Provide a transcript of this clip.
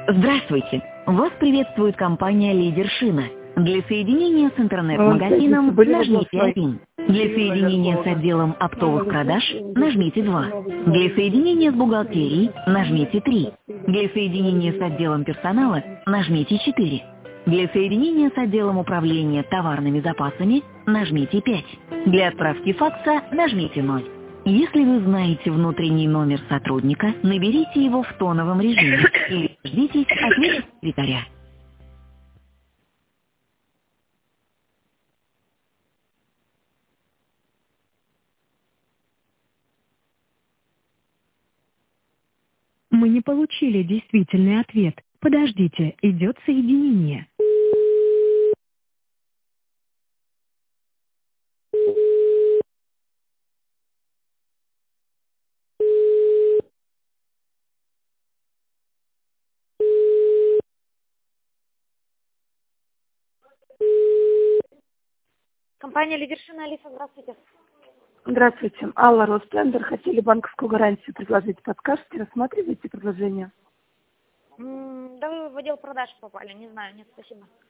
Здравствуйте! Вас приветствует компания «Лидер Шина». Для соединения с интернет-магазином нажмите 1. Для соединения с отделом оптовых продаж нажмите 2. Для соединения с бухгалтерией нажмите 3. Для соединения с отделом персонала нажмите 4. Для соединения с отделом управления товарными запасами нажмите 5. Для отправки факса нажмите 0. Если вы знаете внутренний номер сотрудника, наберите его в тоновом режиме или ждите ответа секретаря. Мы не получили действительный ответ. Подождите, идет соединение. Компания «Лидер Шина», Алиса, здравствуйте. Здравствуйте. Алла, Росплендер. Хотели банковскую гарантию предложить. Подскажете, рассматриваете предложение? Да вы в отдел продаж попали, не знаю, нет, спасибо.